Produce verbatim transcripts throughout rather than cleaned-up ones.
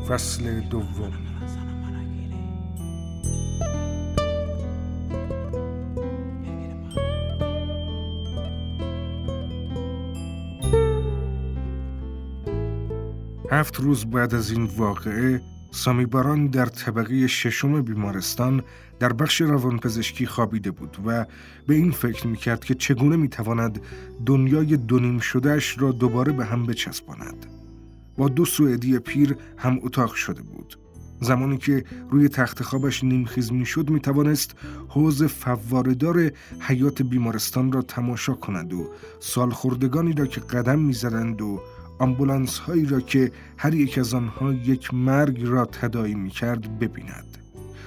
فصل دوم. هفت روز بعد از این واقعه، سامی باران در طبقه ششم بیمارستان در بخش روانپزشکی خوابیده بود و به این فکر میکرد که چگونه میتواند دنیای دونیم شدهش را دوباره به هم بچسباند. با دو سوئدی پیر هم اتاق شده بود. زمانی که روی تخت خوابش نیمخیز میشد میتوانست حوض فواره‌دار حیاط بیمارستان را تماشا کند و سالخوردگانی را که قدم میزدند و آمبولانس هایی را که هر یک از آنها یک مرگ را تداعی می‌کرد ببیند.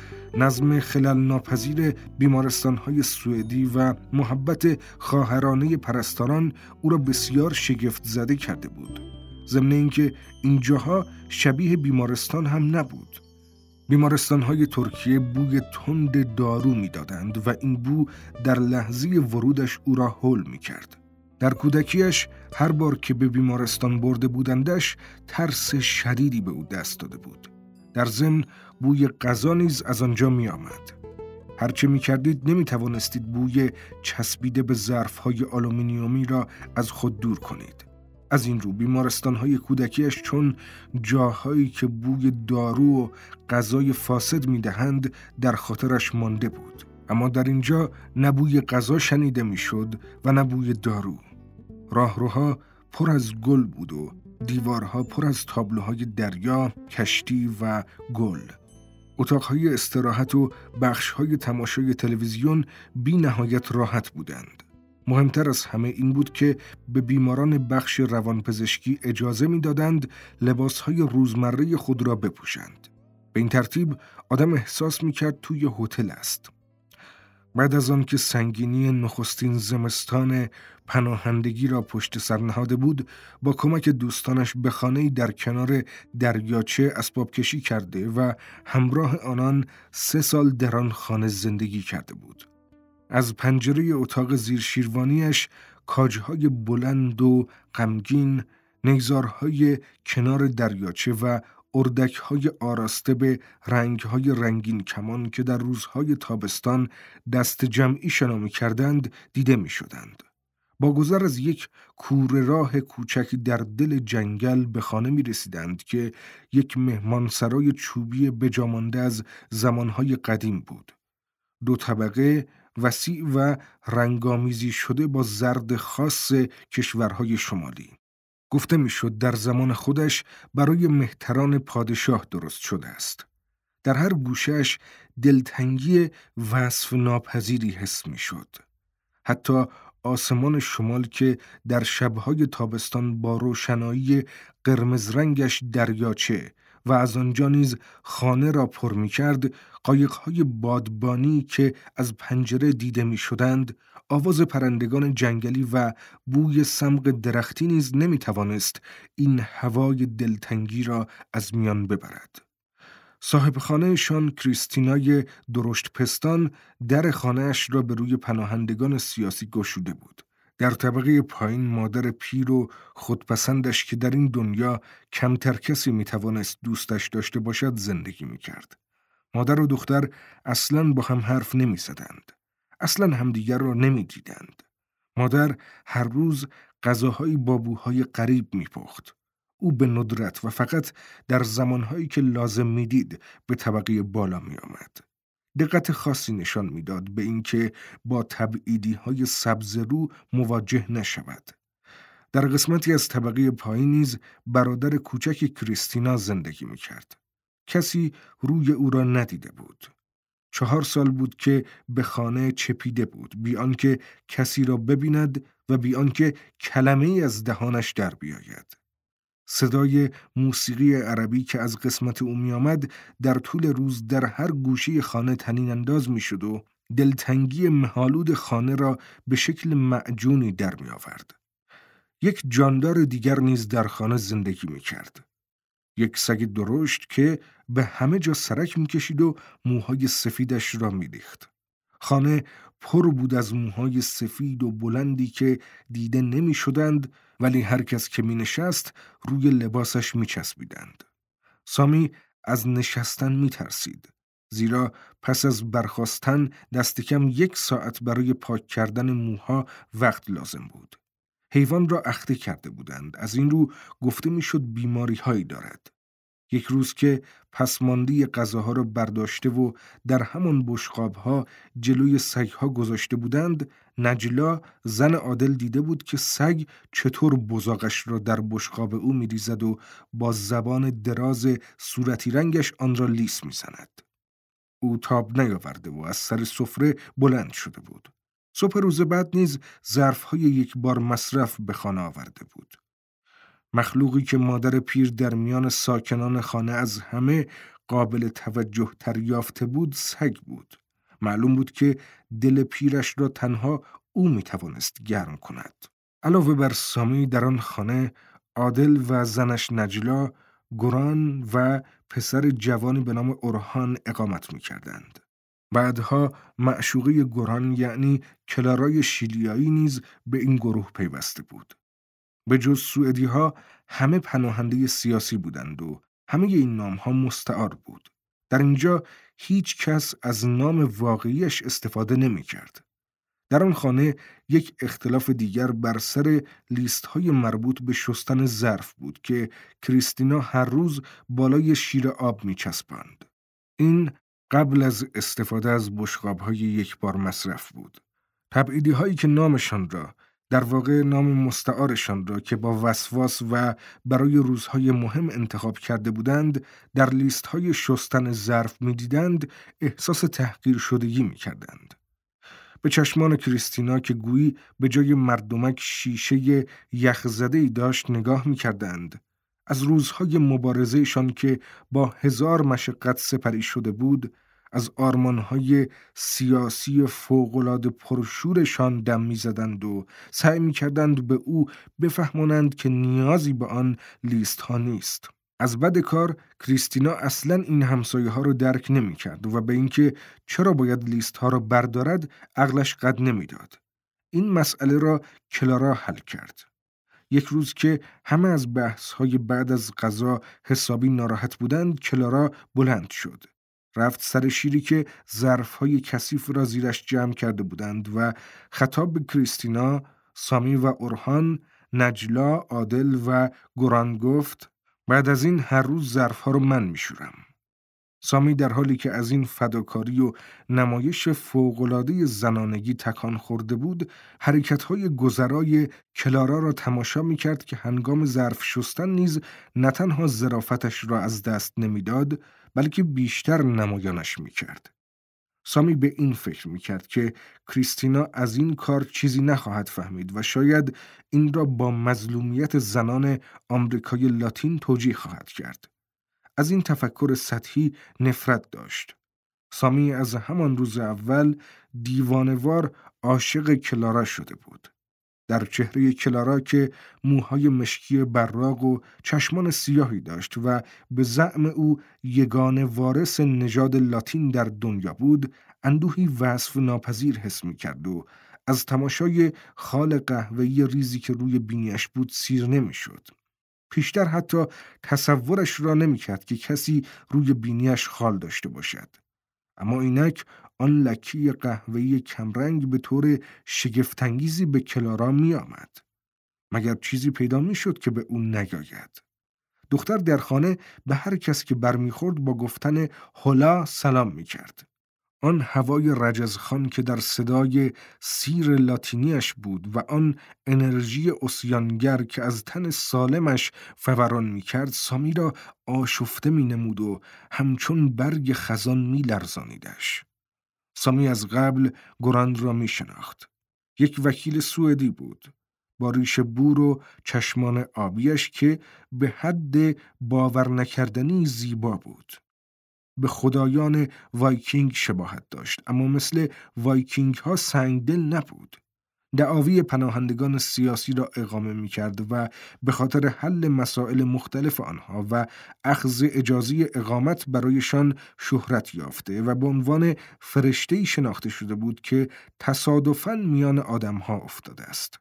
نظم خلل ناپذیر بیمارستان های سوئدی و محبت خواهرانه پرستاران او را بسیار شگفت زده کرده بود. ضمن اینکه این جاها شبیه بیمارستان هم نبود. بیمارستان های ترکیه بوی تند دارو می‌دادند و این بو در لحظه ورودش او را هول می‌کرد. در کودکیش هر بار که به بیمارستان برده بودندش ترس شدیدی به او دست داده بود. در ضمن بوی غذا نیز از آنجا می آمد. هرچه می کردید نمی توانستید بوی چسبیده به ظرف‌های آلومینیومی را از خود دور کنید. از این رو بیمارستان‌های کودکیش چون جاهایی که بوی دارو و غذای فاسد می دهند در خاطرش مانده بود. اما در اینجا نه بوی غذا شنیده می شد و نه بوی دارو. راهروها پر از گل بود و دیوارها پر از تابلوهای دریا، کشتی و گل. اتاقهای استراحت و بخشهای تماشای تلویزیون بی نهایت راحت بودند. مهمتر از همه این بود که به بیماران بخش روانپزشکی اجازه می دادند لباسهای روزمره خود را بپوشند. به این ترتیب آدم احساس می کرد توی هتل است. بعد از آن که سنگینی نخستین زمستان پناهندگی را پشت سر نهاده بود، با کمک دوستانش به خانه‌ای در کنار دریاچه اسباب کشی کرده و همراه آنان سه سال در آن خانه زندگی کرده بود. از پنجره اتاق زیر شیروانیش کاجهای بلند و غمگین، نیزارهای کنار دریاچه و اردک‌های آراسته به رنگ‌های رنگین کمان که در روزهای تابستان دست جمعی شنا می‌کردند دیده می‌شدند. با گذر از یک کوره راه کوچکی در دل جنگل به خانه می‌رسیدند که یک مهمانسرای چوبی بجامانده از زمانهای قدیم بود. دو طبقه، وسیع و رنگامیزی شده با زرد خاص کشورهای شمالی. گفته میشد در زمان خودش برای مهتران پادشاه درست شده است. در هر گوشه‌اش دلتنگی وصف ناپذیری حس میشد. حتی آسمان شمال که در شبهای تابستان با روشنایی قرمز رنگش دریاچه و از آنجا نیز خانه را پر می‌کرد، قایق‌های بادبانی که از پنجره دیده می‌شدند، آواز پرندگان جنگلی و بوی صمغ درختی نیز نمی‌توانست این هوای دلتنگی را از میان ببرد. صاحب خانه‌شان کریستینای درشت پستان در خانه‌اش را به روی پناهندگان سیاسی گشوده بود. در طبقه پایین مادر پیر و خودپسندش که در این دنیا کمتر کسی می‌توانست دوستش داشته باشد زندگی می‌کرد. مادر و دختر اصلاً با هم حرف نمی‌زدند. اصلاً همدیگر را نمی‌دیدند. مادر هر روز غذاهای با بوهای غریب می‌پخت. او به ندرت و فقط در زمانهایی که لازم می‌دید به طبقه بالا می‌آمد. دقت خاصی نشان می‌داد به اینکه با تبعیدی‌های سبزرو مواجه نشود. در قسمتی از طبقه پایین نیز برادر کوچک کریستینا زندگی می‌کرد. کسی روی او را ندیده بود. چهار سال بود که به خانه چپیده بود، بی آنکه کسی را ببیند و بی آنکه کلمه‌ای از دهانش در بیاید. صدای موسیقی عربی که از قسمت او می آمد در طول روز در هر گوشه خانه طنین انداز می شد و دلتنگی مه‌آلود خانه را به شکل معجونی در می آورد. یک جاندار دیگر نیز در خانه زندگی می کرد. یک سگ درشت که به همه جا سرک می کشید و موهای سفیدش را می ریخت. خانه پر بود از موهای سفید و بلندی که دیده نمی شدند، ولی هر کس که می نشست روی لباسش می چسبیدند. سامی از نشستن می ترسید. زیرا پس از برخاستن دست کم یک ساعت برای پاک کردن موها وقت لازم بود. حیوان را اخته کرده بودند. از این رو گفته می شد بیماری هایی دارد. یک روز که پسماندی غذاها را برداشته و در همان بشقابها جلوی سگها گذاشته بودند، نجلا زن عادل دیده بود که سگ چطور بزاقش را در بشقاب او می‌ریزد و با زبان دراز صورتی رنگش آن را لیس می‌زند. او تاب نیاورده و از سر سفره بلند شده بود. صبح روز بعد نیز ظرف‌های یک بار مصرف به خانه آورده بود. مخلوقی که مادر پیر در میان ساکنان خانه از همه قابل توجه تر یافته بود سگ بود. معلوم بود که دل پیرش را تنها او می توانست گرم کند. علاوه بر سامی در آن خانه عادل و زنش نجلا، گران و پسر جوانی به نام اورهان اقامت می کردند. بعدها معشوقه گران یعنی کلارای شیلیایی نیز به این گروه پیوسته بود. به جز سوئدی ها همه پناهنده سیاسی بودند و همه این نام ها مستعار بود. در اینجا هیچ کس از نام واقعیش استفاده نمی کرد. در آن خانه یک اختلاف دیگر بر سر لیست های مربوط به شستن ظرف بود که کریستینا هر روز بالای شیر آب می چسباند. این قبل از استفاده از بشقاب های یک بار مصرف بود. تبعیدی هایی که نامشان را در واقع نام مستعارشان را که با وسواس و برای روزهای مهم انتخاب کرده بودند در لیست‌های شستن ظرف می‌دیدند، احساس تحقیر شدگی می‌کردند. به چشمان کریستینا که گویی به جای مردمک شیشه یخزده‌ای داشت نگاه می‌کردند. از روزهای مبارزه‌شان که با هزار مشقت سپری شده بود، از آرمانهای سیاسی فوق‌العاده پرشورشان دم می‌زدند و سعی می‌کردند به او بفهمانند که نیازی به آن لیست ها نیست. از بد کار کریستینا اصلاً این همسایه ها رو درک نمی‌کرد و به اینکه چرا باید لیست ها را بردارد عقلش قد نمی‌داد. این مسئله را کلارا حل کرد. یک روز که همه از بحث‌های بعد از غذا حسابی ناراحت بودند، کلارا بلند شد. رفت سر شیری که ظرف‌های کثیف را زیرش جمع کرده بودند و خطاب به کریستینا، سامی و اورهان، نجلا، عادل و گران گفت: بعد از این هر روز ظرف‌ها رو من می‌شورم. سامی در حالی که از این فداکاری و نمایش فوق‌العاده زنانگی تکان خورده بود، حرکت‌های گذرای کلارا را تماشا می‌کرد که هنگام ظرف شستن نیز نه تنها ظرافتش را از دست نمی‌داد، بلکه بیشتر نمایانش می‌کرد. سامی به این فکر می‌کرد که کریستینا از این کار چیزی نخواهد فهمید و شاید این را با مظلومیت زنان آمریکای لاتین توجیه خواهد کرد. از این تفکر سطحی نفرت داشت. سامی از همان روز اول دیوانه‌وار عاشق کلارا شده بود. در چهره کلارا که موهای مشکی براق و چشمان سیاهی داشت و به زعم او یگانه وارث نژاد لاتین در دنیا بود، اندوهی وصف ناپذیر حس می‌کرد و از تماشای خال قهوه‌ای ریزی که روی بینیش بود سیر نمی‌شد. پیشتر حتی تصورش را نمی‌کرد که کسی روی بینیش خال داشته باشد. اما اینک آن لکی قهوه‌ای کمرنگ به طور شگفت‌انگیزی به کلارا می آمد. مگر چیزی پیدا می شد که به اون نیاید؟ دختر در خانه به هر کس که برمیخورد با گفتن هولا سلام می کرد. آن هوای رجزخان که در صدای سیر لاتینیش بود و آن انرژی اسیانگر که از تن سالمش فوران می کرد سامی را آشفته می نمود و همچون برگ خزان می لرزانیدش. سامی از قبل گران را می شناخت. یک وکیل سوئدی بود، با ریش بور و چشمان آبیش که به حد باور نکردنی زیبا بود. به خدایان وایکینگ شباهت داشت، اما مثل وایکینگ ها سنگدل نبود. دعاوی پناهندگان سیاسی را اقامه می کرد و به خاطر حل مسائل مختلف آنها و اخذ اجازه اقامت برایشان شهرت یافته و به عنوان فرشته‌ای شناخته شده بود که تصادفاً میان آدم‌ها افتاده است.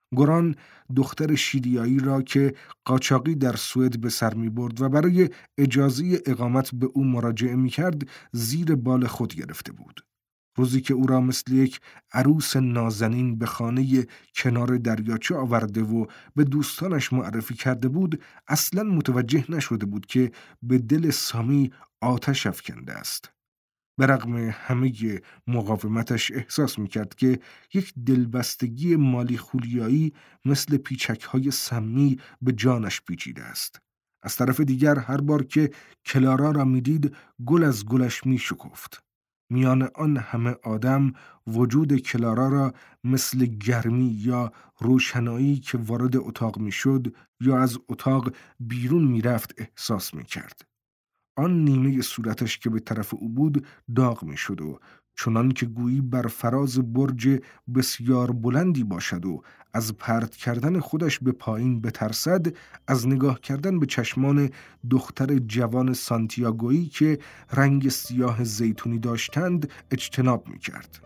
گران دختر شیریایی را که قاچاقی در سوئد به سر می برد و برای اجازه اقامت به او مراجعه می کرد زیر بال خود گرفته بود. روزی که او را مثل یک عروس نازنین به خانه کنار دریاچه آورده و به دوستانش معرفی کرده بود، اصلاً متوجه نشده بود که به دل سامی آتش افکنده است. به رغم همه مقاومتش احساس میکرد که یک دلبستگی مالی خولیایی مثل پیچک‌های سمی به جانش پیچیده است. از طرف دیگر هر بار که کلارا را میدید گل از گلش میشکفت. میان آن همه آدم وجود کلارا را مثل گرمی یا روشنایی که وارد اتاق میشد یا از اتاق بیرون میرفت احساس میکرد. آن نیمه صورتش که به طرف او بود داغ می شد و چنان که گویی بر فراز برج بسیار بلندی باشد و از پرت کردن خودش به پایین بترسد، از نگاه کردن به چشمان دختر جوان سانتیاگویی که رنگ سیاه زیتونی داشتند اجتناب می کرد.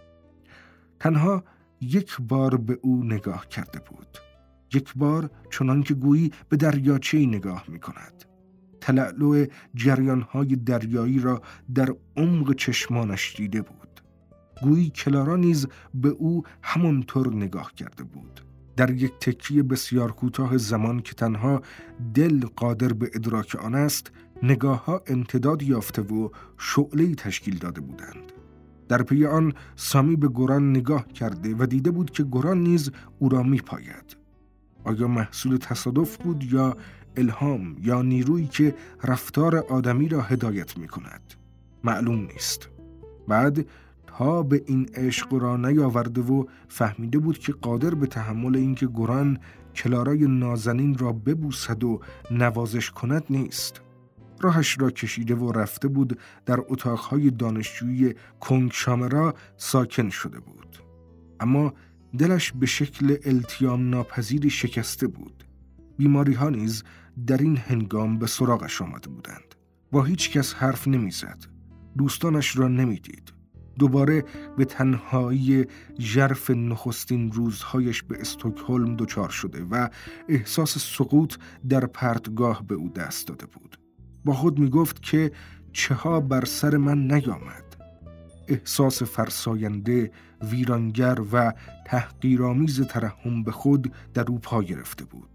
تنها یک بار به او نگاه کرده بود. یک بار چنان که گویی به دریاچه‌ای نگاه می کند. تلألؤ جریان‌های دریایی را در عمق چشمانش دیده بود. گویی کلارا نیز به او همانطور نگاه کرده بود. در یک تکیه بسیار کوتاه زمان که تنها دل قادر به ادراک آن است، نگاه‌ها امتداد یافته و شعله‌ای تشکیل داده بودند. در پی آن سامی به گران نگاه کرده و دیده بود که گران نیز او را می‌پاید. آیا محصول تصادف بود یا الهام یا نیرویی که رفتار آدمی را هدایت می کند؟ معلوم نیست. بعد تا به این عشق را نیاورده و فهمیده بود که قادر به تحمل اینکه گران کلارای نازنین را ببوسد و نوازش کند نیست. راهش را کشیده و رفته بود در اتاقهای دانشجویی کنگشامرا ساکن شده بود. اما دلش به شکل التیام ناپذیری شکسته بود. بیماری ها نیز در این هنگام به سراغش آمده بودند. با هیچ کس حرف نمی زد. دوستانش را نمی دید. دوباره به تنهایی ژرف نخستین روزهایش به استکهلم دچار شده و احساس سقوط در پرتگاه به او دست داده بود. با خود می گفت که چه ها بر سر من نیامد. احساس فرساینده، ویرانگر و تحقیرآمیز ترحم به خود در او پا گرفته بود.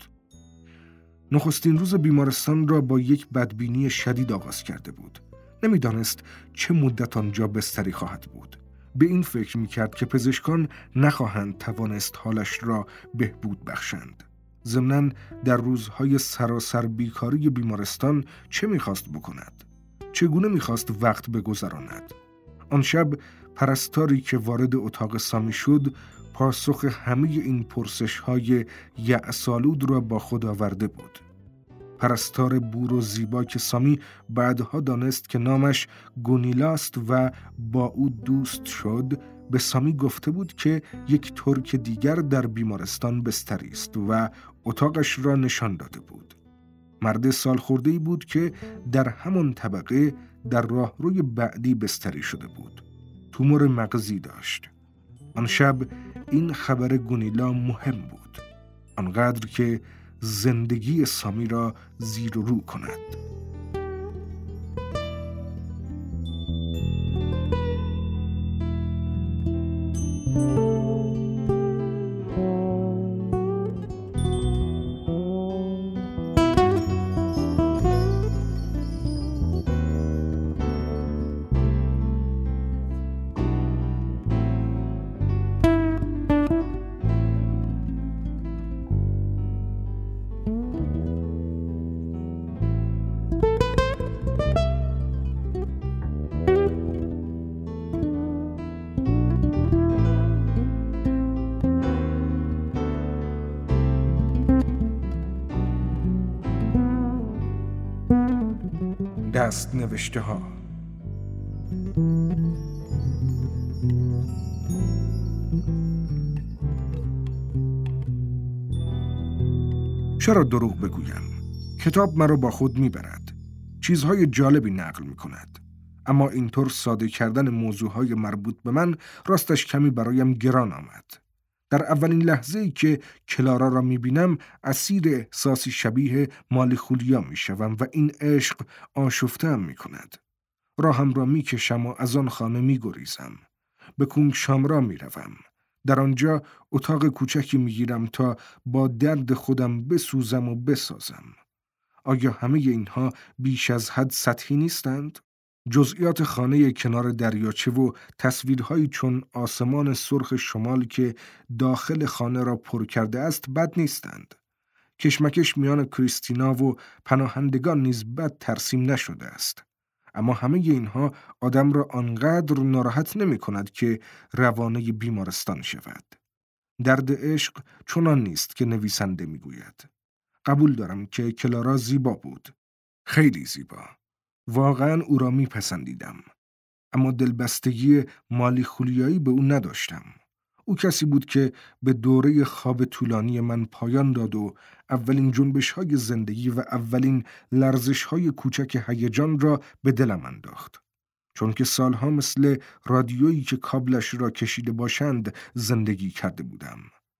نخستین روز بیمارستان را با یک بدبینی شدید آغاز کرده بود. نمیدانست چه مدت آنجا بستری خواهد بود. به این فکر میکرد که پزشکان نخواهند توانست حالش را بهبود بخشند. ضمناً در روزهای سراسر بیکاری بیمارستان چه میخواست بکند؟ چگونه میخواست وقت بگذراند؟ آن شب پرستاری که وارد اتاق سامی شد پاسخ همه این پرسش‌های یأس‌آلود را با خود آورده بود. پرستار بور و زیبا که سامی بعدها دانست که نامش گونیلاست و با او دوست شد، به سامی گفته بود که یک ترک دیگر در بیمارستان بستری است و اتاقش را نشان داده بود. مرد سالخورده‌ای بود که در همان طبقه در راهروی بعدی بستری شده بود. تومور مغزی داشت. آن شب این خبر گونیلا مهم بود. آنقدر که زندگی سامی را زیر و رو کند. دست نوشته ها. چرا دروغ بگویم؟ کتاب مرا با خود میبرد. چیزهای جالبی نقل میکند. اما اینطور ساده کردن موضوعهای مربوط به من راستش کمی برایم گران آمد. در اولین لحظه‌ای که کلارا را می‌بینم اسیر احساسی شبیه مالیخولیا می‌شوم و این عشق آشفته‌ام می‌کند. راهم را می‌کشم و از آن خانه می‌گریزم. به کونگ شامرا می‌روم. در آنجا اتاق کوچکی می‌گیرم تا با درد خودم بسوزم و بسازم. آیا همه اینها بیش از حد سطحی نیستند؟ جزئیات خانه کنار دریاچه و تصویرهایی چون آسمان سرخ شمال که داخل خانه را پر کرده است بد نیستند. کشمکش میان کریستینا و پناهندگان نیز بد ترسیم نشده است. اما همه اینها آدم را آنقدر ناراحت نمی کند که روانه بیمارستان شود. درد عشق چنان نیست که نویسنده می گوید. قبول دارم که کلارا زیبا بود. خیلی زیبا. واقعا او را می پسندیدم. اما دلبستگی مالیخولیایی به او نداشتم. او کسی بود که به دوره خواب طولانی من پایان داد و اولین جنبش‌های زندگی و اولین لرزش‌های کوچک هیجان را به دلم انداخت. چون که سالها مثل رادیویی که کابلش را کشیده باشند زندگی کرده بودم.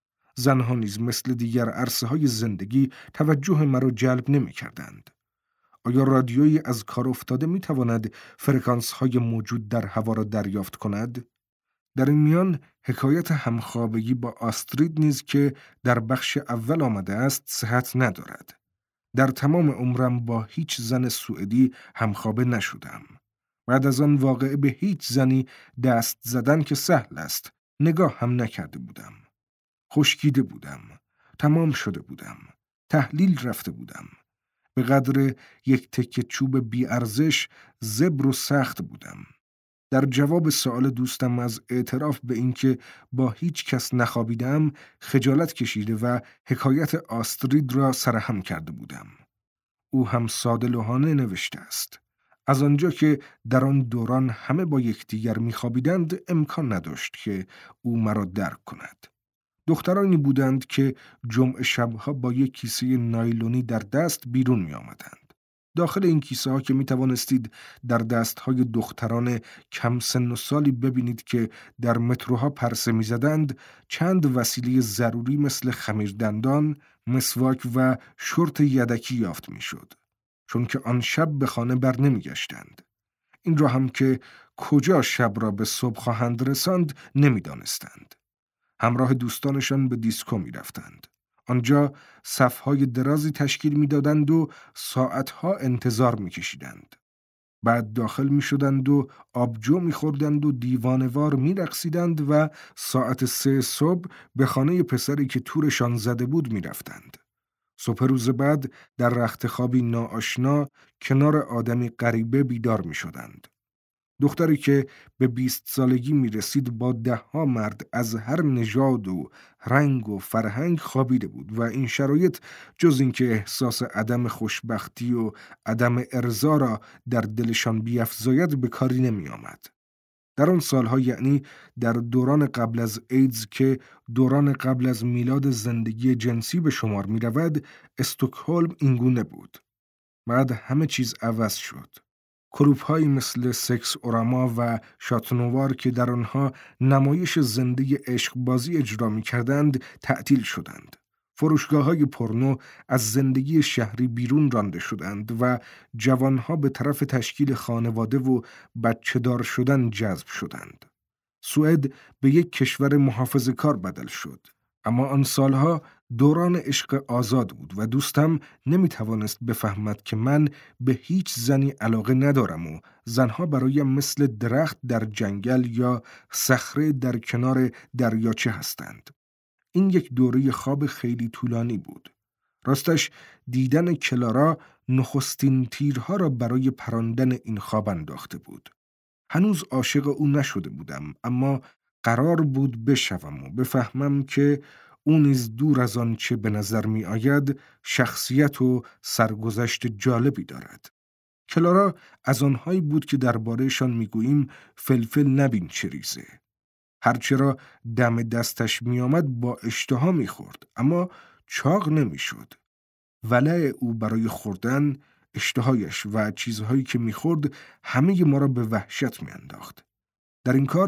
زنها نیز مثل دیگر عرصه‌های زندگی توجه مرا جلب نمی‌کردند. آیا رادیویی از کار افتاده می‌تواند فرکانس‌های موجود در هوا را دریافت کند؟ در این میان حکایت همخوابگی با آسترید نیز که در بخش اول آمده است صحت ندارد. در تمام عمرم با هیچ زن سوئدی همخوابه نشدم. بعد از آن واقعه به هیچ زنی دست زدن که سهل است، نگاه هم نکرده بودم. خشکیده بودم. تمام شده بودم. تحلیل رفته بودم. به قدر یک تکه چوب بی ارزش زبر و سخت بودم. در جواب سوال دوستم از اعتراف به اینکه با هیچ کس نخوابیدم خجالت کشیده و حکایت آسترید را سرهم کرده بودم. او هم ساده لوحانه نوشته است. از آنجا که در آن دوران همه با یکدیگر میخوابیدند امکان نداشت که او مرا درک کند. دخترانی بودند که جمعه شبها با یک کیسه نایلونی در دست بیرون می آمدند. داخل این کیسه ها که می توانستید در دست های دختران کم سن و سالی ببینید که در متروها پرسه می زدند، چند وسیله ضروری مثل خمیردندان، مسواک و شورت یدکی یافت می شد. چون که آن شب به خانه بر نمی گشتند. این را هم که کجا شب را به صبح خواهند رساند نمی دانستند. همراه دوستانشان به دیسکو می رفتند. آنجا صفهای درازی تشکیل می دادند و ساعتها انتظار می کشیدند. بعد داخل می شدند و آبجو می خوردند و دیوانوار می رقصیدند و ساعت سه صبح به خانه پسری که تورشان زده بود می رفتند. صبح روز بعد در رخت خوابی ناآشنا کنار آدمی غریبه بیدار می شدند. دختری که به بیست سالگی می رسید با ده ها مرد از هر نژاد و رنگ و فرهنگ خوابیده بود و این شرایط جز اینکه احساس عدم خوشبختی و عدم ارضا را در دلشان بیفزاید به کاری نمی آمد. در آن سالها یعنی در دوران قبل از ایدز که دوران قبل از میلاد زندگی جنسی به شمار می رود، استکهلم اینگونه بود. بعد همه چیز عوض شد. کلوب‌هایی مثل سکس اوراما و شاتونوار که در آنها نمایش زنده عشق بازی اجرا می‌کردند تعطیل شدند. فروشگاه‌های پورنو از زندگی شهری بیرون رانده شدند و جوانها به طرف تشکیل خانواده و بچه‌دار شدن جذب شدند. سوئد به یک کشور محافظه‌کار بدل شد. اما آن سالها دوران عشق آزاد بود و دوستم نمی توانست بفهمد که من به هیچ زنی علاقه ندارم و زنها برایم مثل درخت در جنگل یا صخره در کنار دریاچه هستند. این یک دوره خواب خیلی طولانی بود. راستش دیدن کلارا نخستین تیرها را برای پراندن این خواب انداخته بود. هنوز عاشق او نشده بودم، اما قرار بود بشوم و بفهمم که او نیز دور از آن چه به نظر می آید شخصیت و سرگذشت جالبی دارد. کلارا از آنهایی بود که درباره‌شان میگوییم فلفل نبین چه ریزه. هرچرا دم دستش می آمد با اشتها می خورد، اما چاق نمی شد. ولع او برای خوردن، اشتهایش و چیزهایی که می خورد همه ما را به وحشت می انداخت. در این کار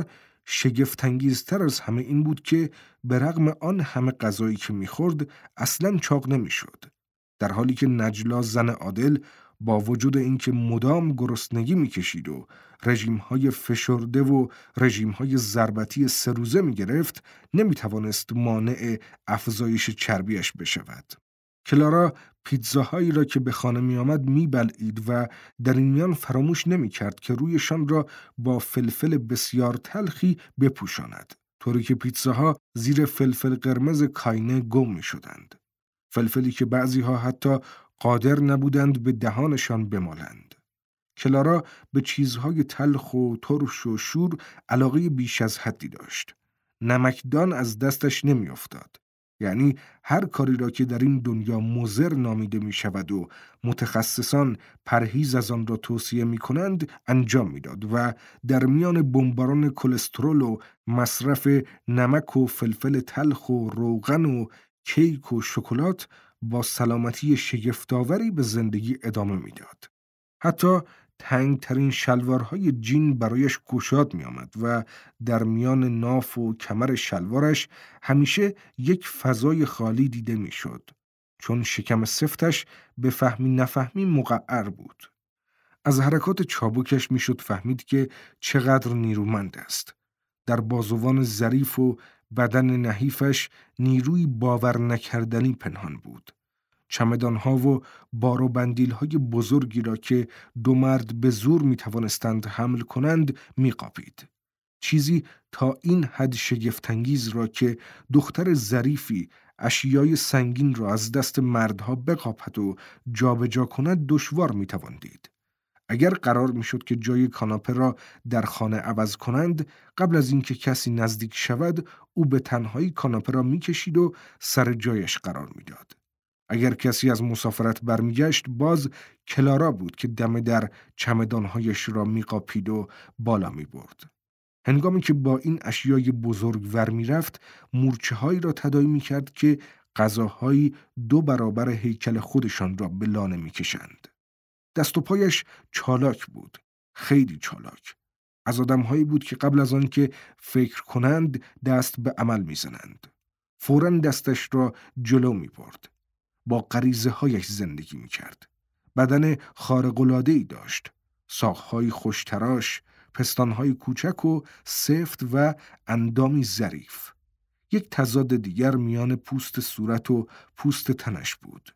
شگفت‌انگیزتر از همه این بود که به رغم آن همه غذایی که می‌خورد اصلاً چاق نمی‌شد، در حالی که نجلا زن عادل با وجود اینکه مدام گرسنگی می‌کشید و رژیم‌های فشرده و رژیم‌های ضربتی سه روزه می‌گرفت، نمی‌توانست مانع افزایش چربیش بشود. کلارا پیتزاهایی را که به خانه می آمد می بلعید و در این میان فراموش نمی کرد که رویشان را با فلفل بسیار تلخی بپوشاند، طوری که پیتزاها زیر فلفل قرمز کاینه گم می شدند. فلفلی که بعضی ها حتی قادر نبودند به دهانشان بمالند. کلارا به چیزهای تلخ و ترش و شور علاقه بیش از حدی داشت. نمکدان از دستش نمی افتاد. یعنی هر کاری را که در این دنیا مضر نامیده می شود و متخصصان پرهیز از آن را توصیه می کنند انجام می داد و در میان بمباران کلسترول و مصرف نمک و فلفل تلخ و روغن و کیک و شکلات با سلامتی شگفت‌آوری به زندگی ادامه می داد. حتی تنگترین شلوارهای جین برایش گشاد می آمد و در میان ناف و کمر شلوارش همیشه یک فضای خالی دیده می شد، چون شکم سفتش به فهمی نفهمی مقعر بود. از حرکات چابکش می شد فهمید که چقدر نیرومند است. در بازوان ظریف و بدن نحیفش نیروی باور نکردنی پنهان بود. چمدانها و بار و بندیل‌های بزرگی را که دو مرد به زور می توانستند حمل کنند می قاپید. چیزی تا این حد شگفت‌انگیز را که دختر ظریفی اشیای سنگین را از دست مردها بقاپد و جابجا کند دشوار می توان دید. اگر قرار می شد که جای کاناپه را در خانه عوض کنند، قبل از اینکه کسی نزدیک شود او به تنهایی کاناپه را می کشید و سر جایش قرار می داد. اگر کسی از مسافرت برمیگشت، باز کلارا بود که دم در چمدانهایش را میقاپید و بالا می برد. هنگامی که با این اشیای بزرگ ور می رفت، مورچه هایی را تداعی می کرد که غذاهایی دو برابر هیکل خودشان را به لانه می کشند. دست و پایش چالاک بود، خیلی چالاک. از آدمهایی بود که قبل از آن که فکر کنند دست به عمل می زنند. فوراً دستش را جلو می برد. با غریزه هایش زندگی می کرد. بدن خارق‌العاده‌ای داشت. ساق‌های خوشتراش، پستان‌های کوچک و سفت و اندامی ظریف. یک تضاد دیگر میان پوست صورت و پوست تنش بود.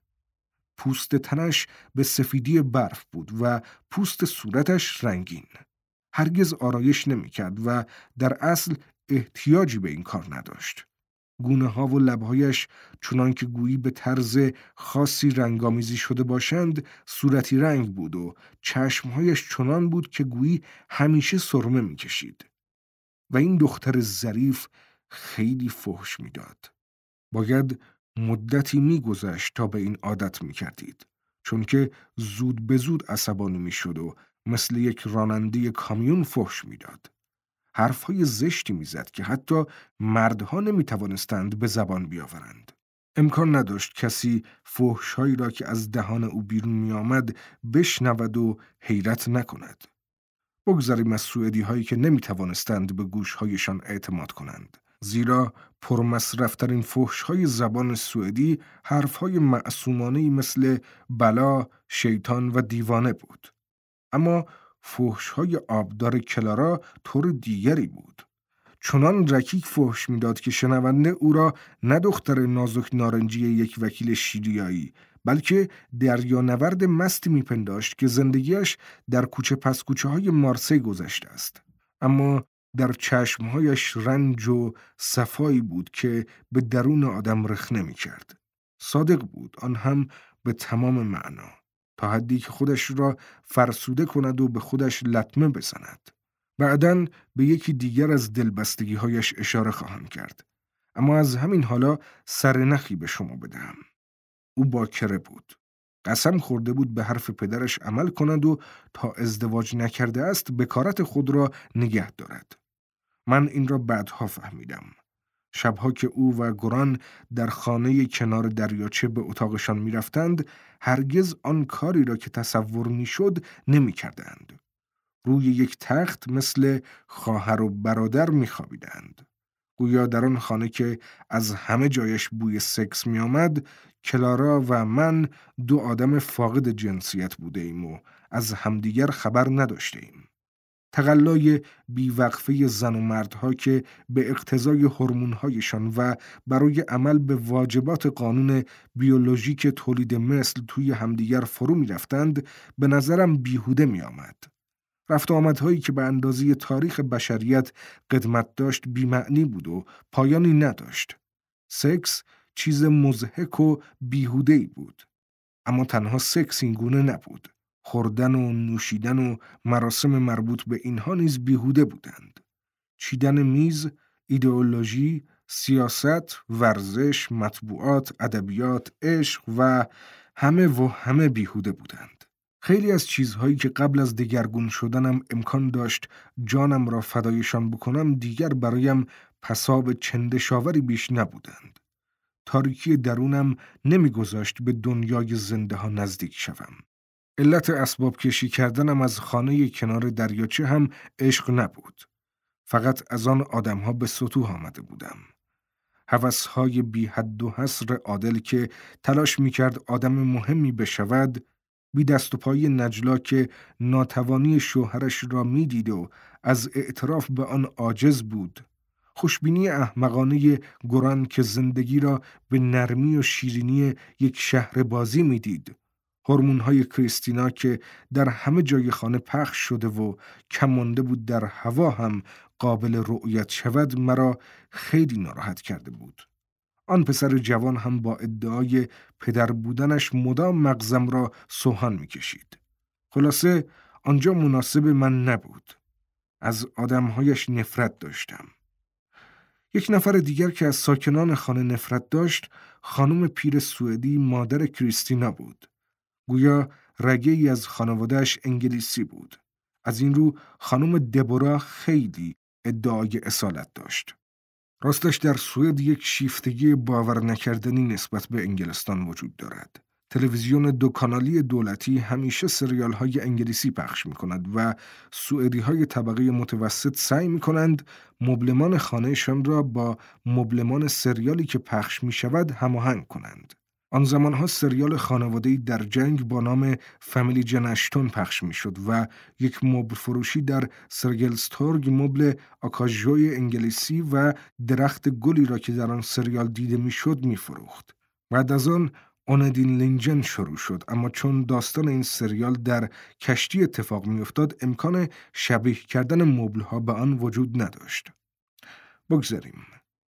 پوست تنش به سفیدی برف بود و پوست صورتش رنگین. هرگز آرایش نمی کرد و در اصل احتیاجی به این کار نداشت. گونه ها و لبهایش چنان که گویی به طرز خاصی رنگامیزی شده باشند صورتی رنگ بود و چشمهایش چنان بود که گویی همیشه سرمه می کشید. و این دختر ظریف خیلی فحش می داد. باید مدتی می گذشت تا به این عادت می کردید، چون که زود به زود عصبانی می شد و مثل یک راننده کامیون فحش می داد. حرفهای زشتی میزد که حتی مردها نمی توانستند به زبان بیاورند. امکان نداشت کسی فحش‌هایی را که از دهان او بیرون می آمد بشنود و حیرت نکند. بگذاریم از سوئدی هایی که نمی توانستند به گوشهایشان اعتماد کنند. زیرا پرمصرفترین فحش‌های زبان سوئدی حرفهای معصومانه‌ای مثل بلا، شیطان و دیوانه بود. اما فحش‌های آبدار کلارا طور دیگری بود. چنان رکیک فحش می‌داد که شنونده او را نه دختر نازک نارنجی یک وکیل شیریایی، بلکه دریانورد مستی می‌پنداشت که زندگیش در کوچه پس کوچه های مارسی گذشته است. اما در چشمهایش رنج و صفایی بود که به درون آدم رخنه می‌کرد. صادق بود، آن هم به تمام معنا، تا حدی که خودش را فرسوده کند و به خودش لطمه بزند. بعداً به یکی دیگر از دلبستگی‌هایش اشاره خواهم کرد. اما از همین حالا سرنخی به شما بدهم. او باکره بود. قسم خورده بود به حرف پدرش عمل کند و تا ازدواج نکرده است بکارت خود را نگه دارد. من این را بعدها فهمیدم. شبها که او و گران در خانه کنار دریاچه به اتاقشان می رفتند، هرگز آن کاری را که تصور می شد نمی کردند. روی یک تخت مثل خواهر و برادر می‌خوابیدند. گویا در آن خانه که از همه جایش بوی سکس می آمد، کلارا و من دو آدم فاقد جنسیت بوده ایم و از همدیگر خبر نداشته ایم. تقلای بیوقفه زن و مردها که به اقتضای هورمون‌هایشان و برای عمل به واجبات قانون بیولوژیک تولید مثل توی همدیگر فرو می رفتند، به نظرم بیهوده می آمد. رفت و آمدهایی که به اندازه تاریخ بشریت قدمت داشت بی‌معنی بود و پایانی نداشت. سکس چیز مضحک و بیهوده‌ای بود. اما تنها سکس این گونه نبود. خوردن و نوشیدن و مراسم مربوط به اینها نیز بیهوده بودند. چیدن میز، ایدئولوژی، سیاست، ورزش، مطبوعات، ادبیات، عشق و همه و همه بیهوده بودند. خیلی از چیزهایی که قبل از دگرگون شدنم امکان داشت جانم را فدایشان بکنم دیگر برایم پساب چندشاوری بیش نبودند. تاریکی درونم نمیگذاشت به دنیای زنده ها نزدیک شوم. علت اسباب کشی کردنم از خانه کنار دریاچه هم عشق نبود. فقط از آن آدمها به سطوح آمده بودم. هوس‌های بی حد و حصر عادل که تلاش می‌کرد آدم مهمی بشود، بی دست و پای نجلا که ناتوانی شوهرش را می‌دید و از اعتراف به آن عاجز بود، خوشبینی احمقانه گران که زندگی را به نرمی و شیرینی یک شهر بازی می‌دید، هورمون‌های کریستینا که در همه جای خانه پخش شده و کم مانده بود در هوا هم قابل رؤیت شود، مرا خیلی ناراحت کرده بود. آن پسر جوان هم با ادعای پدر بودنش مدام مغزم را سوهان می‌کشید. خلاصه آنجا مناسب من نبود. از آدم‌هایش نفرت داشتم. یک نفر دیگر که از ساکنان خانه نفرت داشت، خانم پیر سوئدی مادر کریستینا بود. گویا رگه‌ای از خانواده‌اش انگلیسی بود. از این رو خانم دبورا خیلی ادعای اصالت داشت. راستش در سوئد یک شیفتگی باور نکردنی نسبت به انگلستان وجود دارد. تلویزیون دو کانالی دولتی همیشه سریال های انگلیسی پخش می کند و سوئدی های طبقه متوسط سعی می کنند مبلمان خانهشان را با مبلمان سریالی که پخش می شود هماهنگ کنند. آن زمانها سریال خانواده‌ای در جنگ با نام فامیلی جن اشتون پخش می شد و یک مبل فروشی در سرگلستورگ مبل آکاژوی انگلیسی و درخت گلی را که در آن سریال دیده می شد می فروخت. بعد از آن اوندین لینجن شروع شد، اما چون داستان این سریال در کشتی اتفاق می افتاد امکان شبیه کردن مبل ها به آن وجود نداشت. بگذاریم.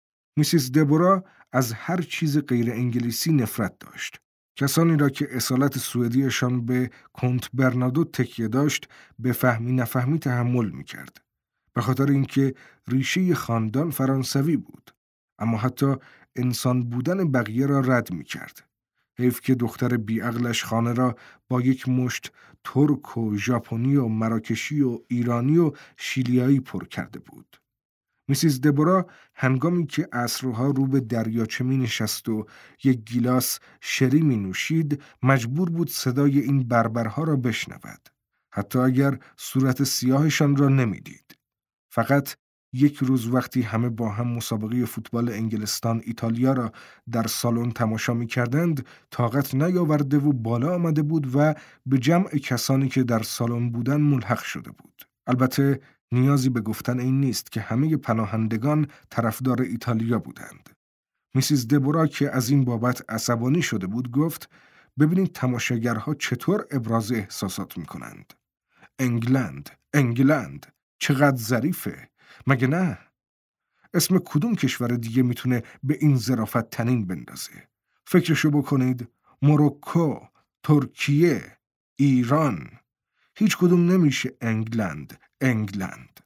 میسیس دبورا از هر چیز غیر انگلیسی نفرت داشت. کسانی را که اصالت سوئدیشان به کنت برنادو تکیه داشت به فهمی نفهمی تحمل میکرد. به خاطر اینکه ریشه خاندان فرانسوی بود. اما حتی انسان بودن بقیه را رد میکرد. حیف که دختر بیعقلش خانه را با یک مشت ترک و ژاپنی و مراکشی و ایرانی و شیلیایی پر کرده بود. میسیز دبورا هنگامی که عصرها رو به دریاچه می نشست و یک گیلاس شری می نوشید مجبور بود صدای این بربرها را بشنود. حتی اگر صورت سیاهشان را نمی دید. فقط یک روز وقتی همه با هم مسابقه فوتبال انگلستان ایتالیا را در سالن تماشا می کردند طاقت نیاورده و بالا آمده بود و به جمع کسانی که در سالن بودند ملحق شده بود. البته نیازی به گفتن این نیست که همه پناهندگان طرفدار ایتالیا بودند. میسیز دبورا که از این بابت عصبانی شده بود گفت ببینید تماشاگرها چطور ابراز احساسات میکنند. انگلند، انگلند، چقدر ظریفه، مگه نه؟ اسم کدوم کشور دیگه میتونه به این ظرافت تنین بندازه؟ فکرشو بکنید. مروکو، ترکیه، ایران، هیچ کدوم نمیشه انگلند، انگلند.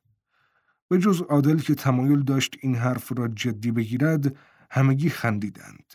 به جز عادل که تمایل داشت این حرف را جدی بگیرد، همگی خندیدند.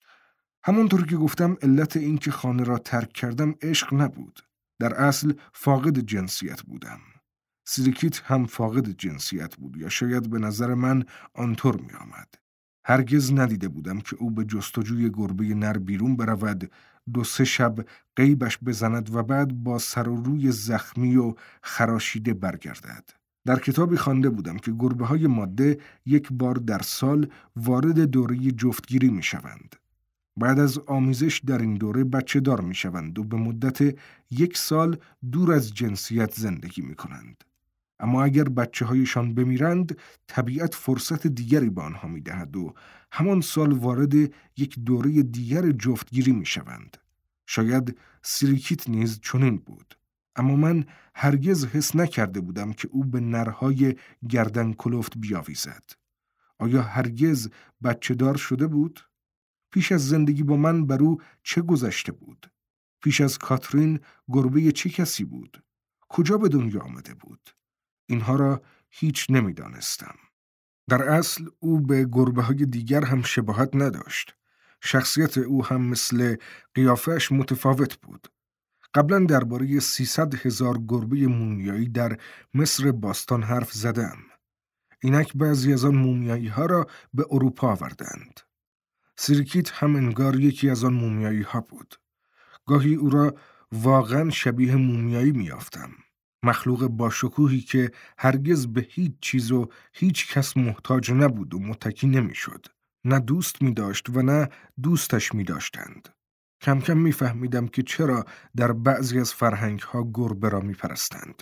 همونطور که گفتم علت این که خانه را ترک کردم عشق نبود. در اصل فاقد جنسیت بودم. سیریکیت هم فاقد جنسیت بود یا شاید به نظر من آنطور می آمد. هرگز ندیده بودم که او به جستجوی گربه نر بیرون برود دو سه شب غیبش بزند و بعد با سر و روی زخمی و خراشیده برگردد. در کتابی خوانده بودم که گربه‌های ماده یک بار در سال وارد دوره جفتگیری می شوند. بعد از آمیزش در این دوره بچه دار می شوند و به مدت یک سال دور از جنسیت زندگی می کنند. اما اگر بچه هایشان بمیرند، طبیعت فرصت دیگری به آنها می دهد و همان سال وارد یک دوره دیگر جفتگیری می شوند. شاید سیریکیت نیز چنین بود. اما من هرگز حس نکرده بودم که او به نرهای گردن کلفت بیاویزد. آیا هرگز بچه دار شده بود؟ پیش از زندگی با من بر او چه گذشته بود؟ پیش از کاترین گربه چه کسی بود؟ کجا به دنیا آمده بود؟ اینها را هیچ نمیدانستم. در اصل او به گربه های دیگر هم شباهت نداشت. شخصیت او هم مثل قیافه‌اش متفاوت بود. قبلا درباره سیصد هزار گربه مومیایی در مصر باستان حرف زدم. اینک بعضی از آن مومیایی ها را به اروپا آوردند. سیریکیت هم انگار یکی از آن مومیایی ها بود. گاهی او را واقعا شبیه مومیایی میافتم. مخلوق باشکوهی که هرگز به هیچ چیز و هیچ کس محتاج نبود و متکی نمیشد. نه دوست می داشت و نه دوستش می داشتند. کم کم می فهمیدم که چرا در بعضی از فرهنگ ها گربه را می پرستند.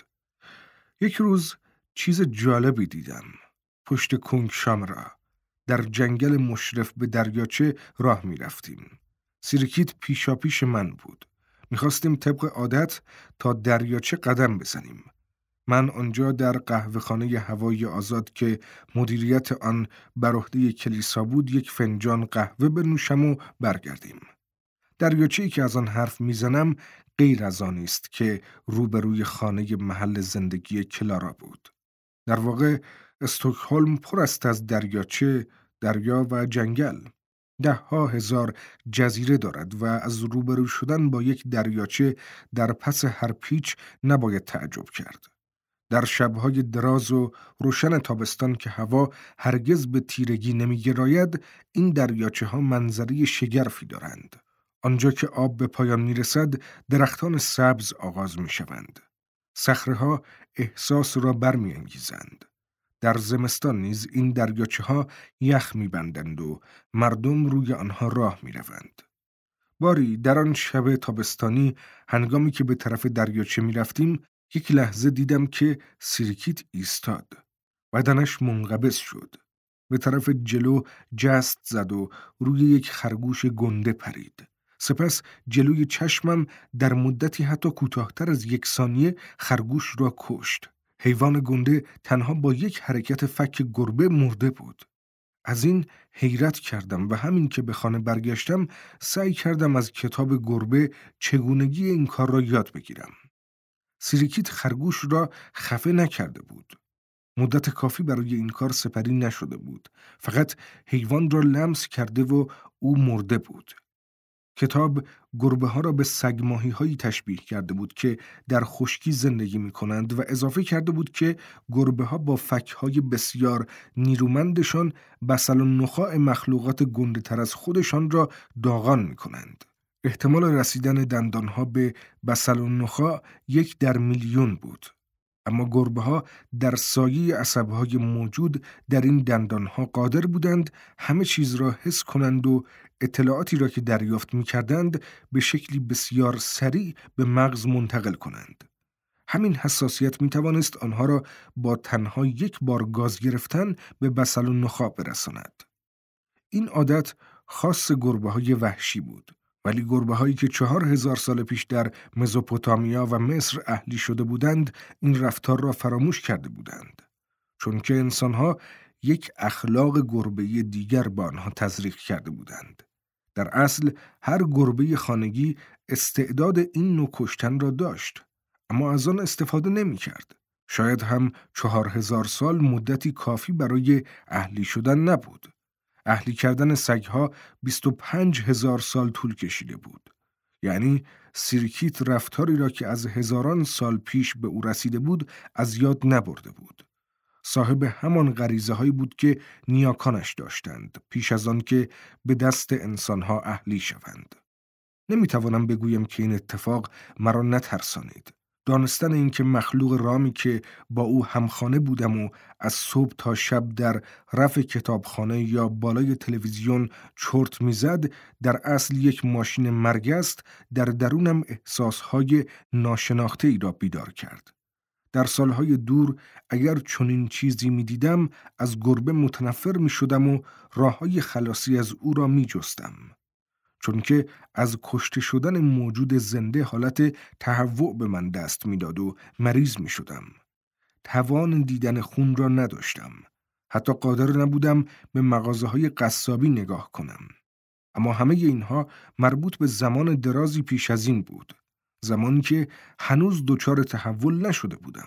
یک روز چیز جالبی دیدم. پشت کنگ شامرا در جنگل مشرف به دریاچه راه می رفتیم. سیریکیت پیشا پیش من بود. میخواستیم طبق عادت تا دریاچه قدم بزنیم. من آنجا در قهوه‌خانه هوای آزاد که مدیریت آن بر عهده کلیسا بود یک فنجان قهوه بنوشم و برگردیم. دریاچه‌ای که از آن حرف میزنم غیر از آن است که روبروی خانه محل زندگی کلارا بود. در واقع استکهلم پر است از دریاچه، دریا و جنگل. ده ها هزار جزیره دارد و از روبرو شدن با یک دریاچه در پس هر پیچ نباید تعجب کرد. در شبهای دراز و روشن تابستان که هوا هرگز به تیرگی نمی‌گراید، این دریاچه ها منظری شگرفی دارند. آنجا که آب به پایان می‌رسد، درختان سبز آغاز می‌شوند. صخره‌ها احساس را برمی‌انگیزند. در زمستان نیز این دریاچه ها یخ می‌بندند و مردم روی آنها راه می‌روند. باری در آن شب تابستانی هنگامی که به طرف دریاچه می‌رفتیم، یک لحظه دیدم که سیریکیت ایستاد. بدنش منقبض شد. به طرف جلو جست زد و روی یک خرگوش گنده پرید. سپس جلوی چشمم در مدتی حتی کوتاه‌تر از یک ثانیه خرگوش را کشت. حیوان گنده تنها با یک حرکت فک گربه مرده بود. از این حیرت کردم و همین که به خانه برگشتم سعی کردم از کتاب گربه چگونگی این کار را یاد بگیرم. سیریکیت خرگوش را خفه نکرده بود. مدت کافی برای این کار سپری نشده بود. فقط حیوان را لمس کرده و او مرده بود. کتاب گربه ها را به سگماهی هایی تشبیه کرده بود که در خشکی زندگی می کنند و اضافه کرده بود که گربه ها با فک های بسیار نیرومندشان بسل و نخاع مخلوقات گنده تر از خودشان را داغان می کنند. احتمال رسیدن دندان ها به بسل و نخاع یک در میلیون بود. اما گربه ها در سایه عصبهای موجود در این دندان ها قادر بودند همه چیز را حس کنند و اطلاعاتی را که دریافت می کردند به شکلی بسیار سریع به مغز منتقل کنند. همین حساسیت می توانست آنها را با تنها یک بار گاز گرفتن به بسل و نخاع برساند. این عادت خاص گربه های وحشی بود. ولی گربه هایی که چهار هزار سال پیش در مزوپوتامیا و مصر اهلی شده بودند این رفتار را فراموش کرده بودند. چون که انسانها یک اخلاق گربه دیگر با آنها تزریق کرده بودند. در اصل هر گربه خانگی استعداد این نوع کشتن را داشت. اما از آن استفاده نمی کرد. شاید هم چهار هزار سال مدتی کافی برای اهلی شدن نبود. اهلی کردن سگها بیست و پنج هزار سال طول کشیده بود. یعنی سیریکیت رفتاری را که از هزاران سال پیش به او رسیده بود از یاد نبرده بود. صاحب همان غریزه هایی بود که نیاکانش داشتند پیش از آن که به دست انسانها اهلی شوند. نمیتوانم بگویم که این اتفاق مرا نترسانید. دانستن این که مخلوق رامی که با او همخانه بودم و از صبح تا شب در رف کتابخانه یا بالای تلویزیون چرت میزد در اصل یک ماشین مرگ است، در درونم احساسهای ناشناخته ای را بیدار کرد. در سالهای دور اگر چنین چیزی می دیدم از گربه متنفر می شدم و راههای خلاصی از او را می جستم. چون که از کشته شدن موجود زنده حالت تهوع به من دست می داد و مریض می شدم. توان دیدن خون را نداشتم. حتی قادر نبودم به مغازه های قصابی نگاه کنم. اما همه اینها مربوط به زمان درازی پیش از این بود. زمانی که هنوز دچار تحول نشده بودم.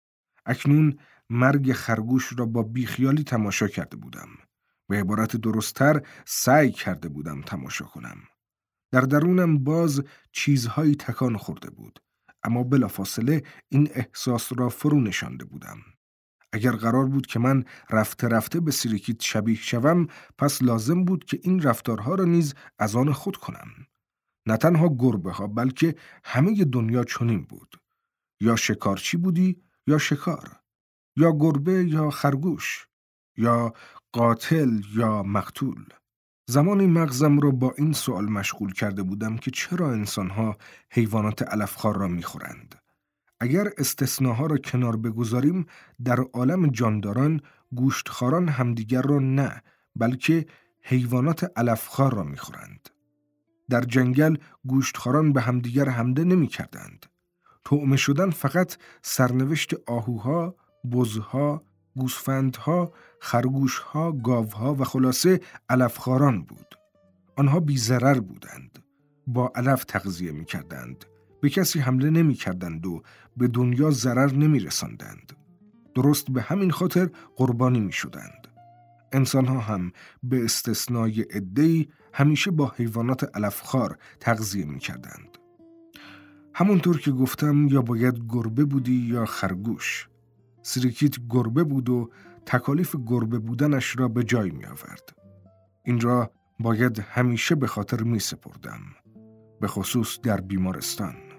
اکنون مرگ خرگوش را با بیخیالی تماشا کرده بودم. به عبارت درست‌تر سعی کرده بودم تماشا کنم. در درونم باز چیزهایی تکان خورده بود. اما بلافاصله این احساس را فرو نشانده بودم. اگر قرار بود که من رفته رفته به سیریکیت شبیه شوم، پس لازم بود که این رفتارها را نیز از آن خود کنم. نه تنها گربه ها بلکه همه دنیا چنین بود. یا شکارچی بودی یا شکار، یا گربه یا خرگوش، یا قاتل یا مقتول. زمانی مغزم را با این سوال مشغول کرده بودم که چرا انسانها حیوانات علفخوار را میخورند. اگر استثناها را کنار بگذاریم، در عالم جانداران گوشتخواران همدیگر را نه بلکه حیوانات علفخوار را میخورند. در جنگل گوشتخواران به همدیگر حمله نمی کردند. طعمه شدن فقط سرنوشت آهوها، بزها، گوسفندها، خرگوشها، گاوها و خلاصه علفخواران بود. آنها بی ضرر بودند. با علف تغذیه می کردند. به کسی حمله نمی کردند و به دنیا ضرر نمی رساندند. درست به همین خاطر قربانی می شدند. انسانها هم به استثنای عده‌ای همیشه با حیوانات علفخوار تغذیه می کردند. همونطور که گفتم یا باید گربه بودی یا خرگوش. سیریکیت گربه بود و تکالیف گربه بودنش را به جای می آورد. این را باید همیشه به خاطر می سپردم. به خصوص در بیمارستان.